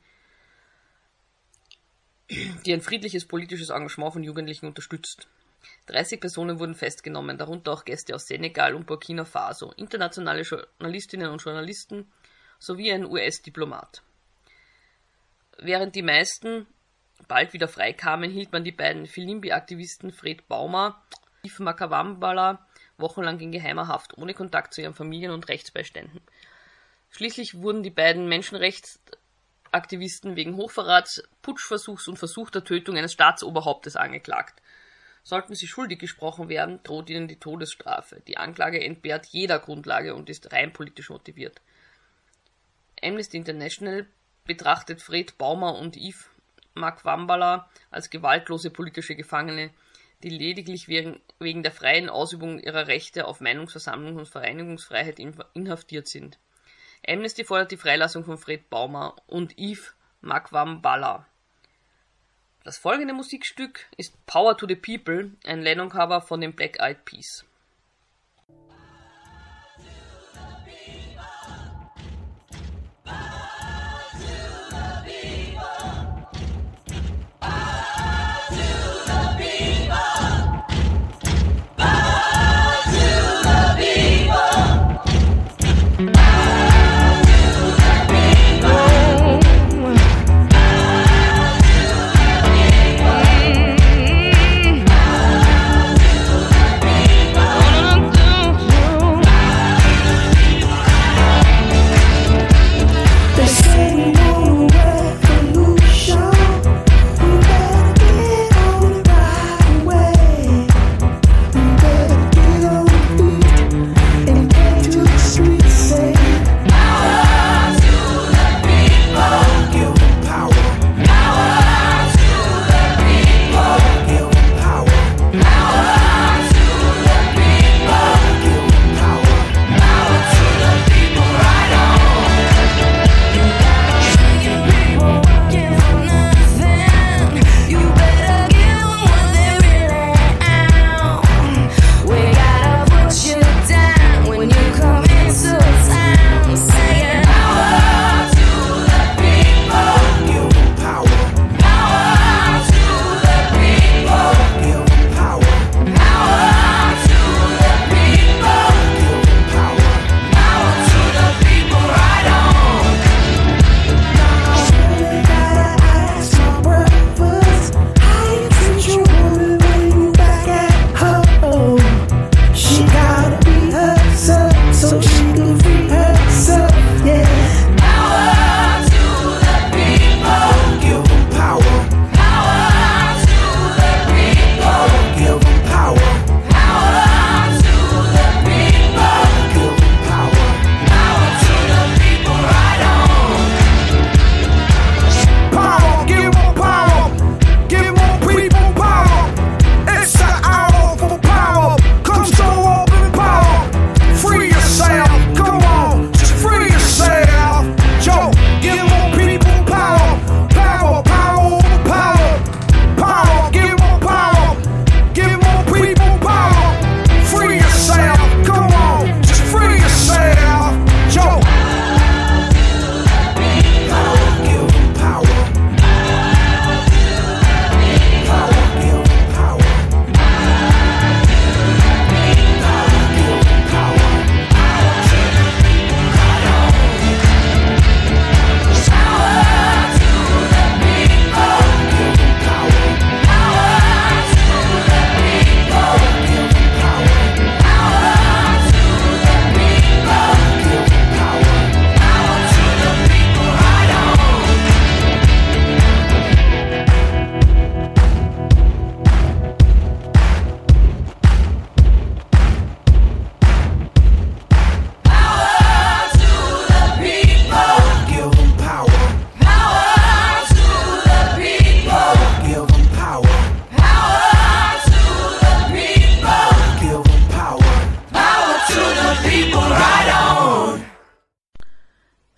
die ein friedliches politisches Engagement von Jugendlichen unterstützt. dreißig Personen wurden festgenommen, darunter auch Gäste aus Senegal und Burkina Faso, internationale Journalistinnen und Journalisten sowie ein U S-Diplomat. Während die meisten bald wieder freikamen, hielt man die beiden Filimbi-Aktivisten Fred Baumer und Yves Makawambala wochenlang in geheimer Haft, ohne Kontakt zu ihren Familien und Rechtsbeiständen. Schließlich wurden die beiden Menschenrechtsaktivisten wegen Hochverrats, Putschversuchs und versuchter Tötung eines Staatsoberhauptes angeklagt. Sollten sie schuldig gesprochen werden, droht ihnen die Todesstrafe. Die Anklage entbehrt jeder Grundlage und ist rein politisch motiviert. Amnesty International betrachtet Fred Baumer und Yves Makawambala als gewaltlose politische Gefangene, die lediglich wegen, wegen der freien Ausübung ihrer Rechte auf Meinungsversammlung und Vereinigungsfreiheit inhaftiert sind. Amnesty fordert die Freilassung von Fred Baumer und Yves Makawambala. Das folgende Musikstück ist Power to the People, ein Lennon-Cover von den Black Eyed Peas. Bye.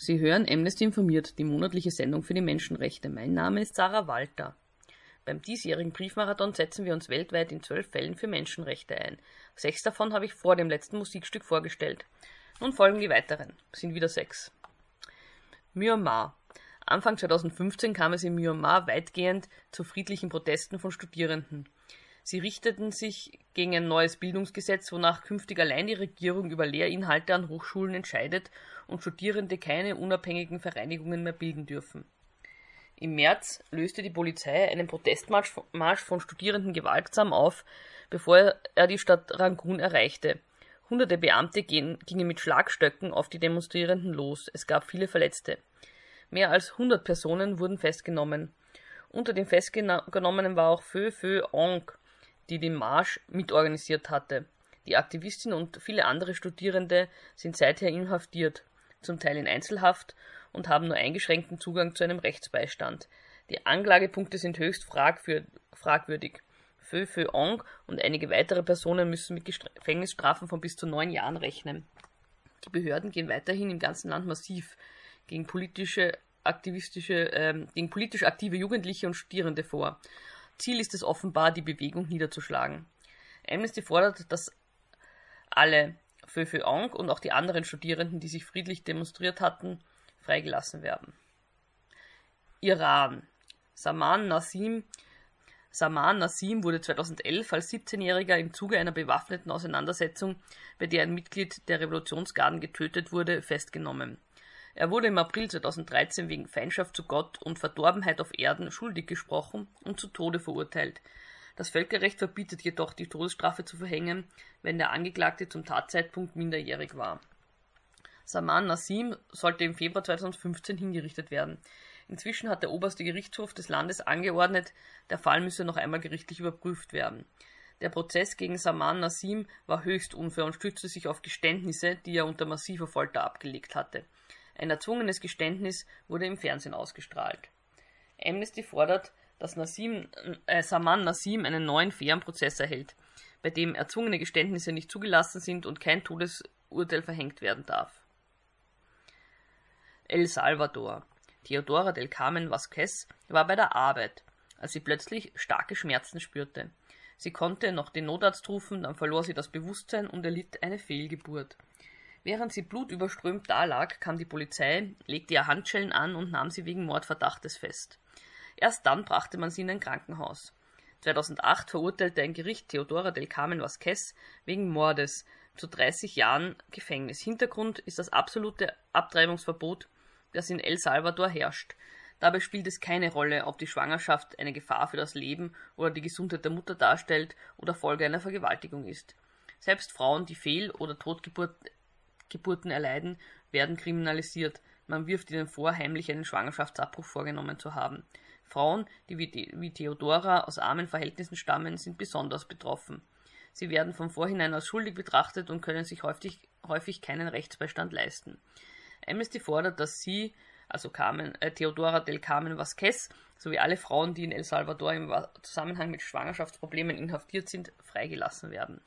Sie hören Amnesty informiert, die monatliche Sendung für die Menschenrechte. Mein Name ist Sarah Walter. Beim diesjährigen Briefmarathon setzen wir uns weltweit in zwölf Fällen für Menschenrechte ein. Sechs davon habe ich vor dem letzten Musikstück vorgestellt. Nun folgen die weiteren. Es sind wieder sechs. Myanmar. Anfang zweitausendfünfzehn kam es in Myanmar weitgehend zu friedlichen Protesten von Studierenden. Sie richteten sich gegen ein neues Bildungsgesetz, wonach künftig allein die Regierung über Lehrinhalte an Hochschulen entscheidet und Studierende keine unabhängigen Vereinigungen mehr bilden dürfen. Im März löste die Polizei einen Protestmarsch von Studierenden gewaltsam auf, bevor er die Stadt Rangoon erreichte. Hunderte Beamte gingen mit Schlagstöcken auf die Demonstrierenden los. Es gab viele Verletzte. Mehr als hundert Personen wurden festgenommen. Unter den Festgenommenen war auch Pho Pho Aung, die den Marsch mitorganisiert hatte. Die Aktivistin und viele andere Studierende sind seither inhaftiert, zum Teil in Einzelhaft, und haben nur eingeschränkten Zugang zu einem Rechtsbeistand. Die Anklagepunkte sind höchst fragwürdig. Pho Pho Aung und einige weitere Personen müssen mit Gefängnisstrafen von bis zu neun Jahren rechnen. Die Behörden gehen weiterhin im ganzen Land massiv gegen politische, aktivistische, äh, gegen politisch aktive Jugendliche und Studierende vor. Ziel ist es offenbar, die Bewegung niederzuschlagen. Amnesty fordert, dass alle Pho Pho Aung und auch die anderen Studierenden, die sich friedlich demonstriert hatten, freigelassen werden. Iran. Saman Nassim Saman Nassim wurde zweitausendelf als siebzehnjähriger im Zuge einer bewaffneten Auseinandersetzung, bei der ein Mitglied der Revolutionsgarden getötet wurde, festgenommen. Er wurde im April zweitausenddreizehn wegen Feindschaft zu Gott und Verdorbenheit auf Erden schuldig gesprochen und zu Tode verurteilt. Das Völkerrecht verbietet jedoch, die Todesstrafe zu verhängen, wenn der Angeklagte zum Tatzeitpunkt minderjährig war. Saman Nassim sollte im Februar zweitausendfünfzehn hingerichtet werden. Inzwischen hat der oberste Gerichtshof des Landes angeordnet, der Fall müsse noch einmal gerichtlich überprüft werden. Der Prozess gegen Saman Nassim war höchst unfair und stützte sich auf Geständnisse, die er unter massiver Folter abgelegt hatte. Ein erzwungenes Geständnis wurde im Fernsehen ausgestrahlt. Amnesty fordert, dass Nassim, äh, Saman Nassim einen neuen fairen Prozess erhält, bei dem erzwungene Geständnisse nicht zugelassen sind und kein Todesurteil verhängt werden darf. El Salvador. Teodora del Carmen Vázquez war bei der Arbeit, als sie plötzlich starke Schmerzen spürte. Sie konnte noch den Notarzt rufen, dann verlor sie das Bewusstsein und erlitt eine Fehlgeburt. Während sie blutüberströmt dalag, kam die Polizei, legte ihr Handschellen an und nahm sie wegen Mordverdachtes fest. Erst dann brachte man sie in ein Krankenhaus. zweitausendacht verurteilte ein Gericht Teodora del Carmen Vázquez wegen Mordes zu dreißig Jahren Gefängnis. Hintergrund ist das absolute Abtreibungsverbot, das in El Salvador herrscht. Dabei spielt es keine Rolle, ob die Schwangerschaft eine Gefahr für das Leben oder die Gesundheit der Mutter darstellt oder Folge einer Vergewaltigung ist. Selbst Frauen, die Fehl- oder Totgeburten erleiden, werden kriminalisiert. Man wirft ihnen vor, heimlich einen Schwangerschaftsabbruch vorgenommen zu haben. Frauen, die wie, wie Teodora aus armen Verhältnissen stammen, sind besonders betroffen. Sie werden von vorhinein als schuldig betrachtet und können sich häufig, häufig keinen Rechtsbeistand leisten. Amnesty fordert, dass sie, also Carmen, äh, Teodora del Carmen Vázquez, sowie alle Frauen, die in El Salvador im Zusammenhang mit Schwangerschaftsproblemen inhaftiert sind, freigelassen werden.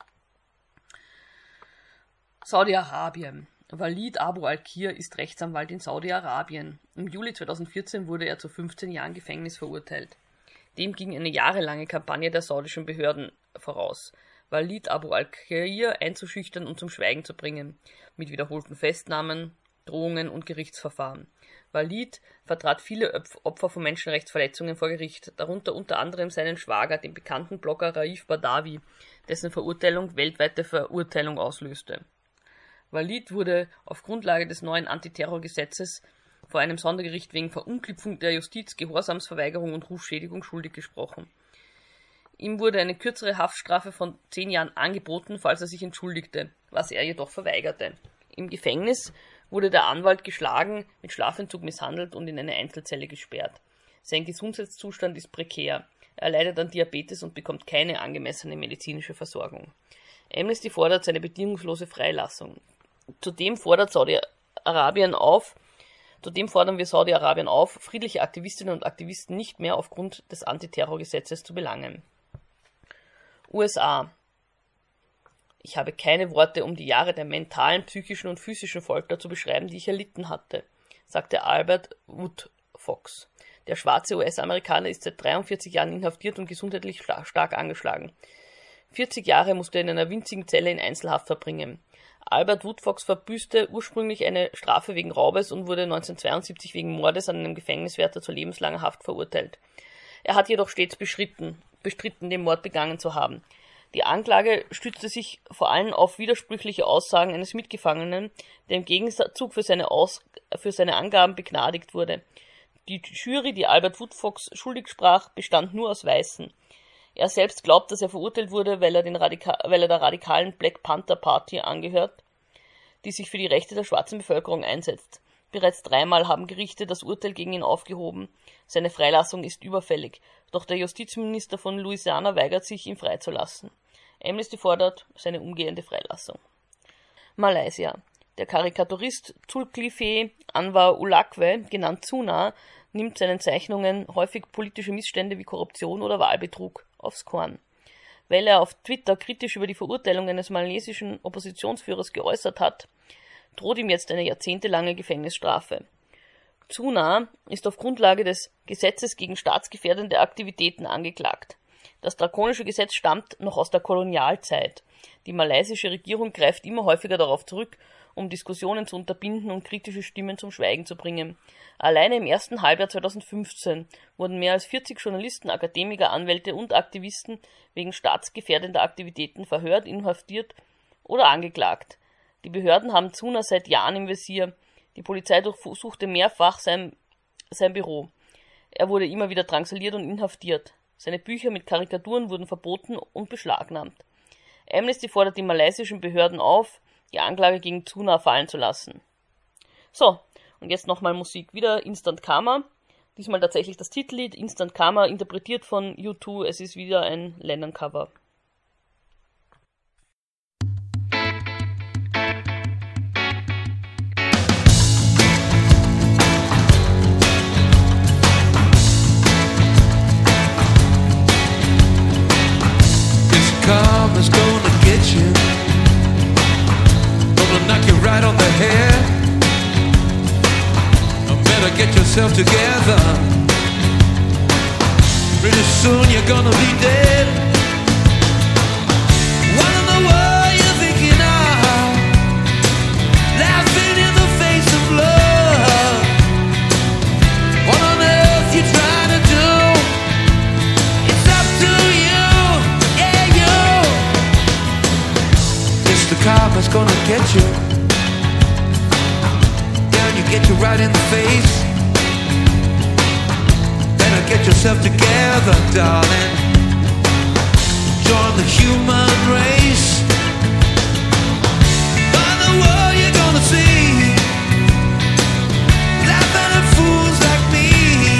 Saudi-Arabien. Walid Abu al-Kir ist Rechtsanwalt in Saudi-Arabien. Im Juli zweitausendvierzehn wurde er zu fünfzehn Jahren Gefängnis verurteilt. Dem ging eine jahrelange Kampagne der saudischen Behörden voraus, Walid Abu al-Kir einzuschüchtern und zum Schweigen zu bringen, mit wiederholten Festnahmen, Drohungen und Gerichtsverfahren. Walid vertrat viele Opfer von Menschenrechtsverletzungen vor Gericht, darunter unter anderem seinen Schwager, den bekannten Blogger Raif Badawi, dessen Verurteilung weltweite Verurteilung auslöste. Walid wurde auf Grundlage des neuen Antiterrorgesetzes vor einem Sondergericht wegen Verunglimpfung der Justiz, Gehorsamsverweigerung und Rufschädigung schuldig gesprochen. Ihm wurde eine kürzere Haftstrafe von zehn Jahren angeboten, falls er sich entschuldigte, was er jedoch verweigerte. Im Gefängnis wurde der Anwalt geschlagen, mit Schlafentzug misshandelt und in eine Einzelzelle gesperrt. Sein Gesundheitszustand ist prekär. Er leidet an Diabetes und bekommt keine angemessene medizinische Versorgung. Amnesty fordert seine bedingungslose Freilassung. Zudem fordert Saudi-Arabien auf, zudem fordern wir Saudi-Arabien auf, friedliche Aktivistinnen und Aktivisten nicht mehr aufgrund des Antiterrorgesetzes zu belangen. U S A. Ich habe keine Worte, um die Jahre der mentalen, psychischen und physischen Folter zu beschreiben, die ich erlitten hatte. sagte Albert Woodfox. Der schwarze U S-Amerikaner ist seit dreiundvierzig Jahren inhaftiert und gesundheitlich stark angeschlagen. vierzig Jahre musste er in einer winzigen Zelle in Einzelhaft verbringen. Albert Woodfox verbüßte ursprünglich eine Strafe wegen Raubes und wurde neunzehnhundertzweiundsiebzig wegen Mordes an einem Gefängniswärter zu lebenslanger Haft verurteilt. Er hat jedoch stets bestritten, bestritten, den Mord begangen zu haben. Die Anklage stützte sich vor allem auf widersprüchliche Aussagen eines Mitgefangenen, der im Gegenzug für seine, Aus- für seine Angaben begnadigt wurde. Die Jury, die Albert Woodfox schuldig sprach, bestand nur aus Weißen. Er selbst glaubt, dass er verurteilt wurde, weil er, den Radika- weil er der radikalen Black Panther Party angehört, die sich für die Rechte der schwarzen Bevölkerung einsetzt. Bereits dreimal haben Gerichte das Urteil gegen ihn aufgehoben. Seine Freilassung ist überfällig, doch der Justizminister von Louisiana weigert sich, ihn freizulassen. Amnesty fordert seine umgehende Freilassung. Malaysia. Der Karikaturist Zulkifli Anwar Ulaqwe, genannt Zuna, nimmt seinen Zeichnungen häufig politische Missstände wie Korruption oder Wahlbetrug aufs Korn. Weil er auf Twitter kritisch über die Verurteilung eines malaysischen Oppositionsführers geäußert hat, droht ihm jetzt eine jahrzehntelange Gefängnisstrafe. Zuna ist auf Grundlage des Gesetzes gegen staatsgefährdende Aktivitäten angeklagt. Das drakonische Gesetz stammt noch aus der Kolonialzeit. Die malaysische Regierung greift immer häufiger darauf zurück, um Diskussionen zu unterbinden und kritische Stimmen zum Schweigen zu bringen. Alleine im ersten Halbjahr zweitausendfünfzehn wurden mehr als vierzig Journalisten, Akademiker, Anwälte und Aktivisten wegen staatsgefährdender Aktivitäten verhört, inhaftiert oder angeklagt. Die Behörden haben Zuna seit Jahren im Visier. Die Polizei durchsuchte mehrfach sein, sein Büro. Er wurde immer wieder drangsaliert und inhaftiert. Seine Bücher mit Karikaturen wurden verboten und beschlagnahmt. Amnesty fordert die malaysischen Behörden auf, die Anklage gegen Zuna fallen zu lassen. So, und jetzt nochmal Musik. Wieder Instant Karma. Diesmal tatsächlich das Titellied. Instant Karma, interpretiert von U zwei. Es ist wieder ein Lennon-Cover. Karma's gonna get you, gonna knock you right on the head. Better get yourself together. Pretty soon you're gonna be dead. What in the world you thinking of? Laughing in the face of love. What on earth you trying to do? It's up to you. The karma's gonna get you. Down you get you right in the face. Better get yourself together, darling. Join the human race. By the world you're gonna see, laughing at fools like me.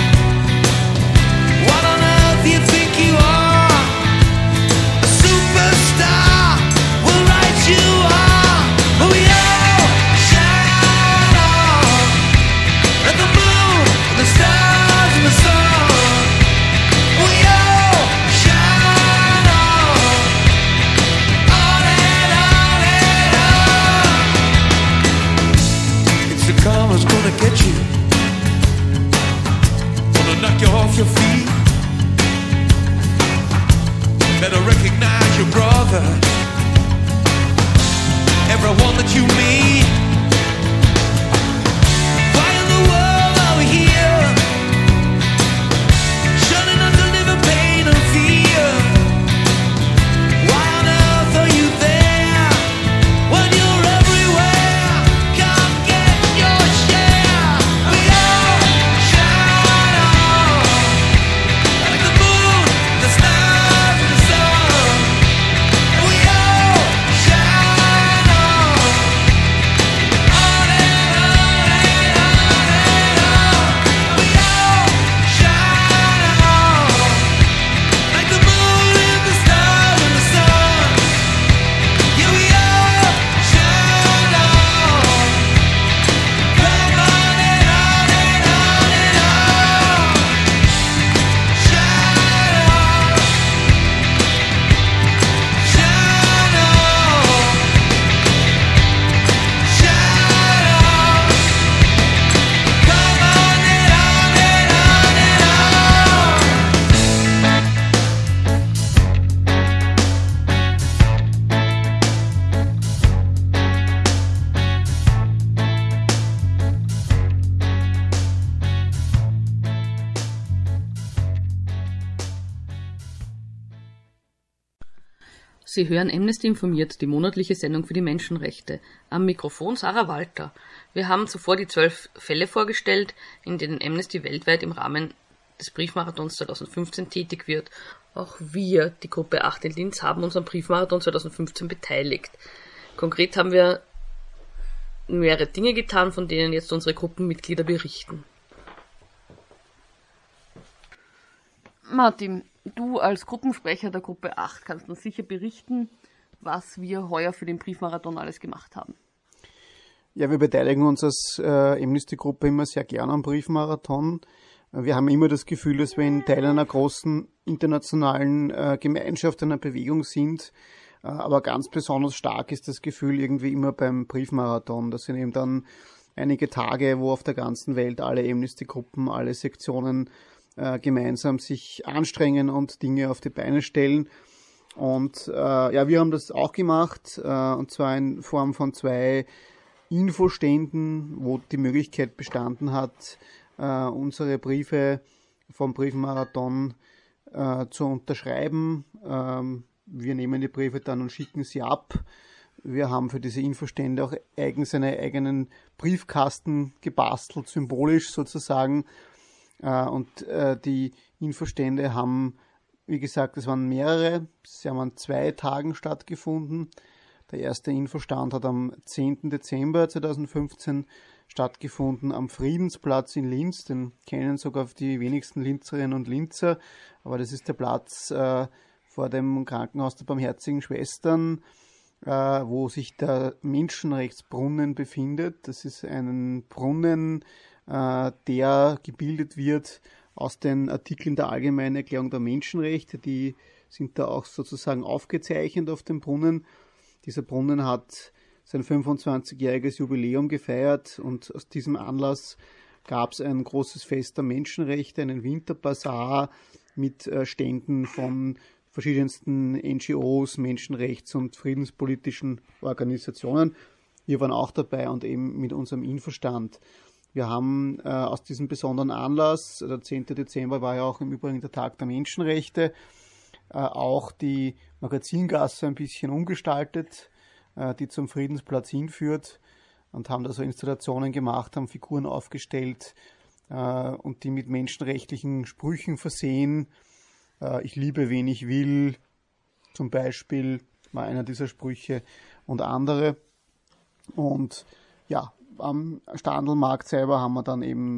What on earth you think you are? A superstar. You are, we all shine on, like the moon, the stars, and the sun. We all shine on, Sie hören Amnesty informiert, die monatliche Sendung für die Menschenrechte. Am Mikrofon Sarah Walter. Wir haben zuvor die zwölf Fälle vorgestellt, in denen Amnesty weltweit im Rahmen des Briefmarathons zweitausendfünfzehn tätig wird. Auch wir, die Gruppe acht in Linz, haben uns am Briefmarathon zweitausendfünfzehn beteiligt. Konkret haben wir mehrere Dinge getan, von denen jetzt unsere Gruppenmitglieder berichten. Martin, du als Gruppensprecher der Gruppe acht kannst uns sicher berichten, was wir heuer für den Briefmarathon alles gemacht haben. Ja, wir beteiligen uns als äh, Amnesty-Gruppe immer sehr gern am Briefmarathon. Wir haben immer das Gefühl, dass wir in Teil einer großen internationalen äh, Gemeinschaft, einer Bewegung sind. Äh, aber ganz besonders stark ist das Gefühl irgendwie immer beim Briefmarathon. Das sind eben dann einige Tage, wo auf der ganzen Welt alle Amnesty-Gruppen, alle Sektionen äh, gemeinsam sich anstrengen und Dinge auf die Beine stellen. Und äh, ja, wir haben das auch gemacht, äh, und zwar in Form von zwei Infoständen, wo die Möglichkeit bestanden hat, Uh, unsere Briefe vom Briefmarathon uh, zu unterschreiben. Uh, wir nehmen die Briefe dann und schicken sie ab. Wir haben für diese Infostände auch eigens einen eigenen Briefkasten gebastelt, symbolisch sozusagen. Uh, und uh, die Infostände haben, wie gesagt, es waren mehrere, sie haben an zwei Tagen stattgefunden. Der erste Infostand hat am zehnten Dezember zweitausendfünfzehn stattgefunden am Friedensplatz in Linz. Den kennen sogar die wenigsten Linzerinnen und Linzer, aber das ist der Platz äh, vor dem Krankenhaus der Barmherzigen Schwestern, äh, wo sich der Menschenrechtsbrunnen befindet. Das ist ein Brunnen, äh, der gebildet wird aus den Artikeln der Allgemeinen Erklärung der Menschenrechte. Die sind da auch sozusagen aufgezeichnet auf dem Brunnen. Dieser Brunnen hat sein fünfundzwanzigjähriges Jubiläum gefeiert und aus diesem Anlass gab es ein großes Fest der Menschenrechte, einen Winterbasar mit äh, Ständen von verschiedensten N G Os, Menschenrechts- und friedenspolitischen Organisationen. Wir waren auch dabei und eben mit unserem Infostand. Wir haben äh, aus diesem besonderen Anlass, der zehnte Dezember war ja auch im Übrigen der Tag der Menschenrechte, äh, auch die Magazingasse ein bisschen umgestaltet, die zum Friedensplatz hinführt, und haben da so Installationen gemacht, haben Figuren aufgestellt äh, und die mit menschenrechtlichen Sprüchen versehen. Äh, ich liebe, wen ich will, zum Beispiel, war einer dieser Sprüche, und andere. Und ja, am Standelmarkt selber haben wir dann eben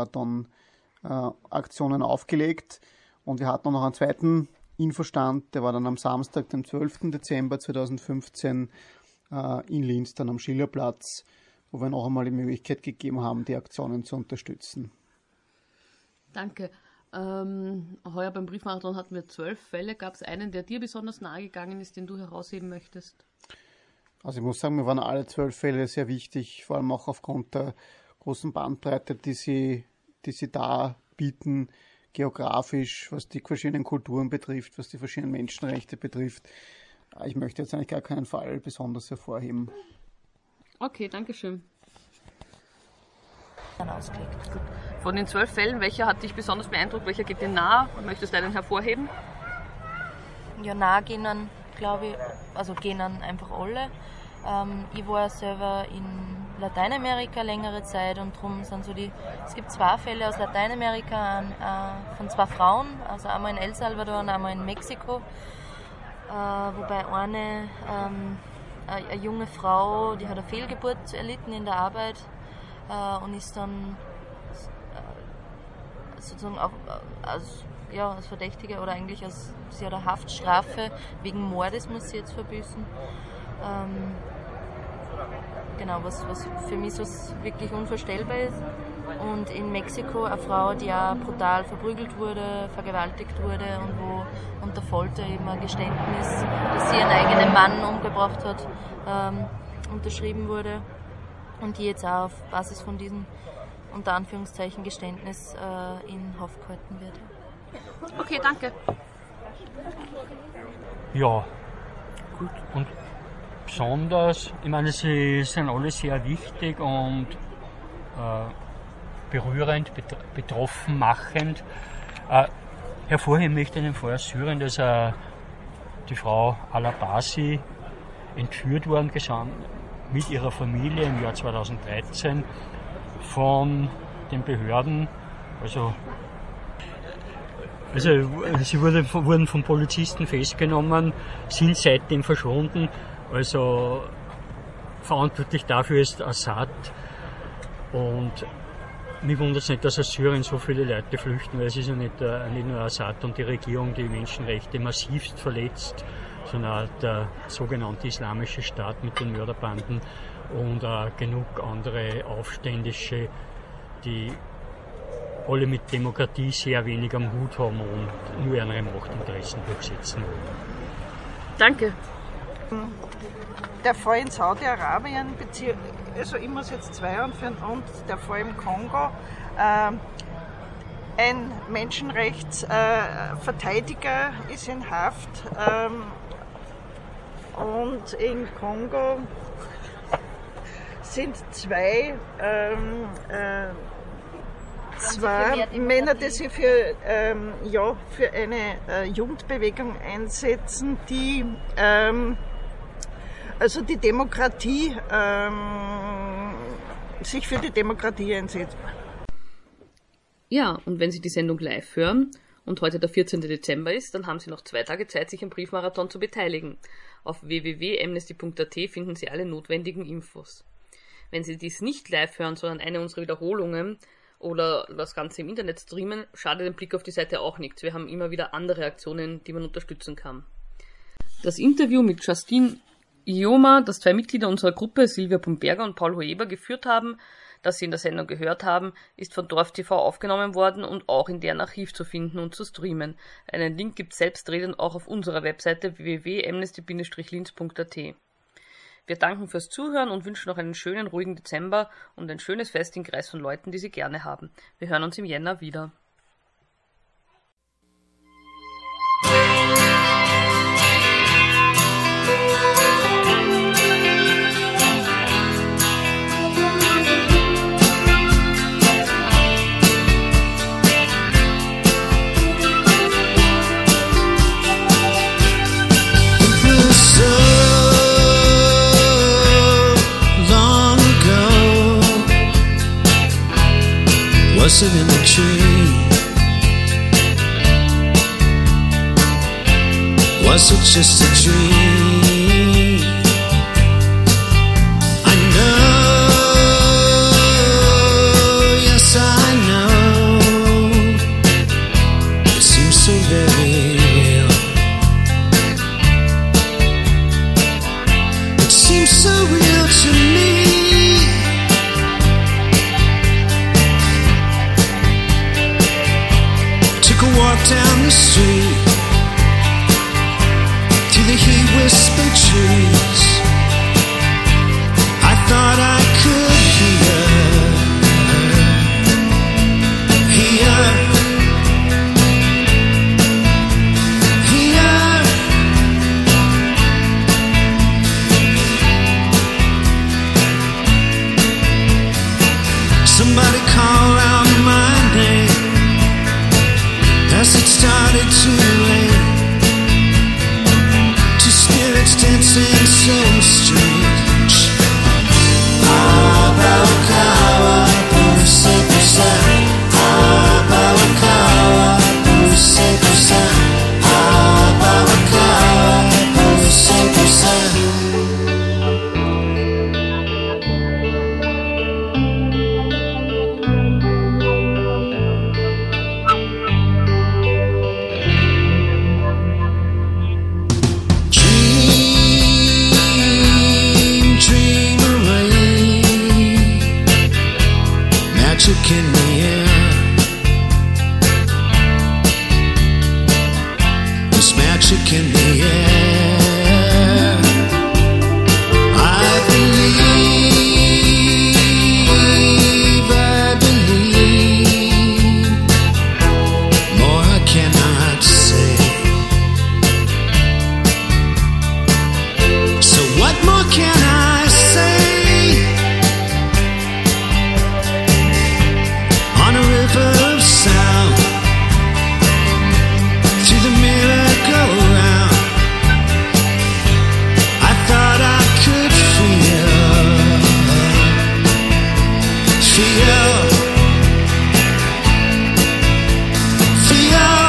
Briefmarathon-Aktionen äh, aufgelegt, und wir hatten noch einen zweiten Infostand, der war dann am Samstag, dem zwölften Dezember zweitausendfünfzehn, in Linz, dann am Schillerplatz, wo wir noch einmal die Möglichkeit gegeben haben, die Aktionen zu unterstützen. Danke. Ähm, heuer beim Briefmarathon hatten wir zwölf Fälle. Gab es einen, der dir besonders nahe gegangen ist, den du herausheben möchtest? Also ich muss sagen, mir waren alle zwölf Fälle sehr wichtig, vor allem auch aufgrund der großen Bandbreite, die sie, die sie da bieten, geografisch, was die verschiedenen Kulturen betrifft, was die verschiedenen Menschenrechte betrifft. Ich möchte jetzt eigentlich gar keinen Fall besonders hervorheben. Okay, danke schön. Von den zwölf Fällen, welcher hat dich besonders beeindruckt? Welcher geht dir nah? Möchtest du einen hervorheben? Ja, nah gehen dann, glaube ich, also gehen dann einfach alle. Ähm, ich war selber in Lateinamerika längere Zeit, und darum sind so die, es gibt zwei Fälle aus Lateinamerika äh, von zwei Frauen, also einmal in El Salvador und einmal in Mexiko. Äh, wobei eine, ähm, eine, eine junge Frau, die hat eine Fehlgeburt erlitten in der Arbeit äh, und ist dann äh, sozusagen auch als, ja, als Verdächtige oder eigentlich als, sie hat eine Haftstrafe wegen Mordes, muss sie jetzt verbüßen. Ähm, genau, was, was für mich so wirklich unvorstellbar ist. Und in Mexiko eine Frau, die auch brutal verprügelt wurde, vergewaltigt wurde und wo unter Folter eben ein Geständnis, dass sie ihren eigenen Mann umgebracht hat, ähm, unterschrieben wurde, und die jetzt auch auf Basis von diesem unter Anführungszeichen Geständnis äh, in Haft gehalten wird. Okay, danke. Ja, gut. Und besonders, ich meine, sie sind alle sehr wichtig und äh, berührend, betroffen machend. Äh, hervorheben möchte ich den Fall aus Syrien, das ist ein die Frau Al-Abbasi entführt worden mit ihrer Familie im Jahr zweitausenddreizehn von den Behörden. Also, also sie wurde, wurden von Polizisten festgenommen, sind seitdem verschwunden. Also verantwortlich dafür ist Assad. Und mich wundert es nicht, dass aus Syrien so viele Leute flüchten, weil es ist ja nicht, äh, nicht nur Assad und die Regierung, die Menschenrechte massivst verletzt, sondern auch der sogenannte Islamische Staat mit den Mörderbanden und äh, genug andere Aufständische, die alle mit Demokratie sehr wenig am Hut haben und nur ihre Machtinteressen durchsetzen wollen. Danke. Der Fall in Saudi-Arabien, also ich muss jetzt zwei anführen, und der Fall im Kongo. Äh, ein Menschenrechtsverteidiger äh, ist in Haft ähm, und in Kongo sind zwei, ähm, äh, zwei Männer, die sich für, ähm, ja, für eine äh, Jugendbewegung einsetzen, die ähm, also die Demokratie, ähm, sich für die Demokratie einsetzt. Ja, und wenn Sie die Sendung live hören und heute der vierzehnte Dezember ist, dann haben Sie noch zwei Tage Zeit, sich am Briefmarathon zu beteiligen. Auf w w w punkt amnesty punkt a t finden Sie alle notwendigen Infos. Wenn Sie dies nicht live hören, sondern eine unserer Wiederholungen oder das Ganze im Internet streamen, schadet ein Blick auf die Seite auch nichts. Wir haben immer wieder andere Aktionen, die man unterstützen kann. Das Interview mit Justine Ioma, das zwei Mitglieder unserer Gruppe, Silvia Pumberger und Paul Hoeber, geführt haben, das Sie in der Sendung gehört haben, ist von Dorf T V aufgenommen worden und auch in deren Archiv zu finden und zu streamen. Einen Link gibt es selbstredend auch auf unserer Webseite w w w punkt amnesty bindestrich linz punkt a t. Wir danken fürs Zuhören und wünschen noch einen schönen, ruhigen Dezember und ein schönes Fest im Kreis von Leuten, die Sie gerne haben. Wir hören uns im Jänner wieder. Was it in the tree? Was it just a dream? I know, yes I know. It seems so very real. It seems so real to me. Walk down the street through the heat whispered trees. I thought I could hear, hear, hear. Somebody call out my name as it started to rain. Two spirits dancing so strange. Abawakawa, puse puse. Abawakawa, puse puse. Abawakawa, puse puse. Dream Fear, fear.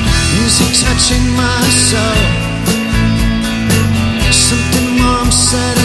Music touching my soul. Something Mom said